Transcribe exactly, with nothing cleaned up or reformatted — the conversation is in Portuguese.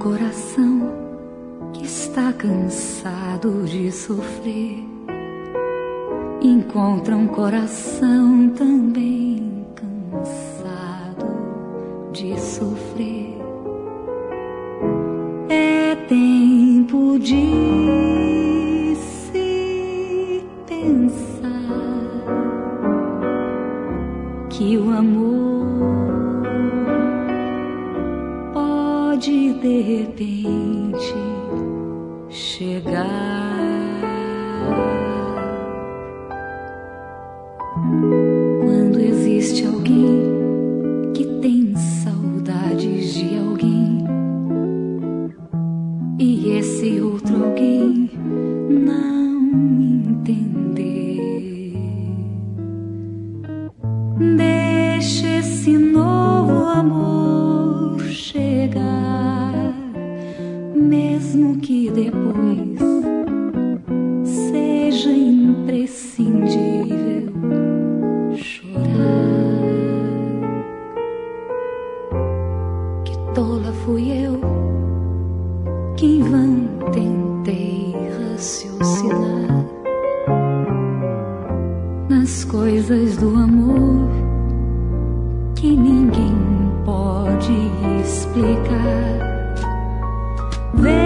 coração que está cansado de sofrer encontra um coração também cansado de sofrer. É tempo de se pensar que o amor pode de repente chegar. Quando existe alguém que tem saudades de alguém e esse outro alguém não entender, deixa esse novo amor chegar, mesmo que depois seja imprescindível chorar. Que tola fui eu que em vão tentei raciocinar nas coisas do amor que ninguém pode explicar. Vê